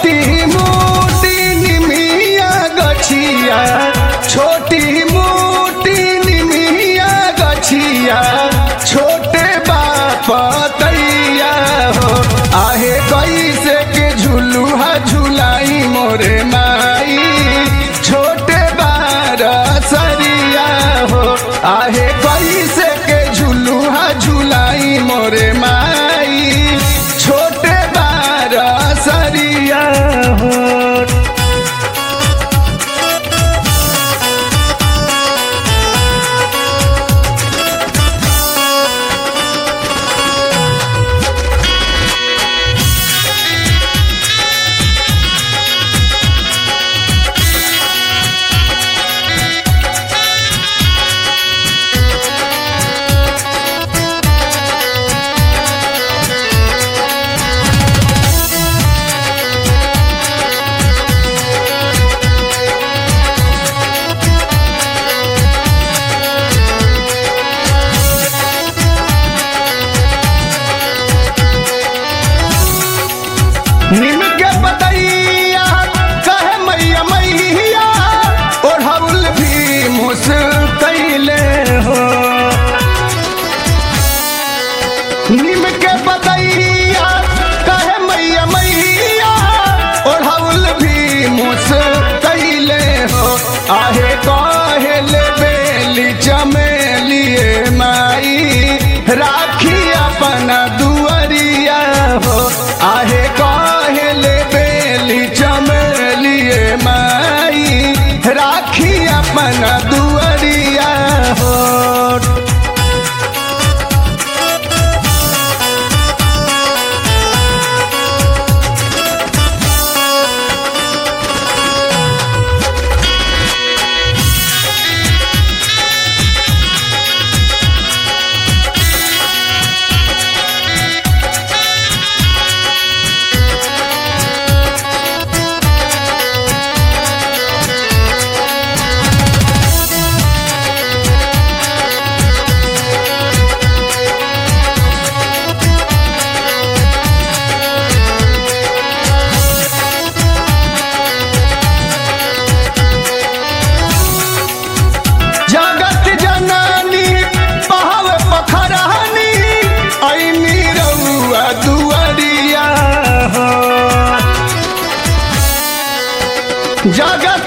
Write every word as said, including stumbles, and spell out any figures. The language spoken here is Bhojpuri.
छोटी मोटी निमिया गछिया छोटी मोटी निमिया गछिया छोटे बाप तैया हो आहे कैसे के झुलुहा झुलाई मोरे माई छोटे बार सरिया हो आहे कैसे के झुलुहा झुलाई मोरे माई छोटे बार सरिया हो। निम के पतैया कहे मैया मैया ओढ़ौल भी मुस्कैले हो निम के पतैया कहे मैया मैया ओढ़ौल भी मुस्कैले हो आहे कहले बेली चमेलिए माई राखी अपना दुआरिया हो आहे कहले बेली चमेलिए माई राखी अपना दुआरिया हो। जगत जननी पहव पखरानी ऐनी रउआ दुआरिया हो जगत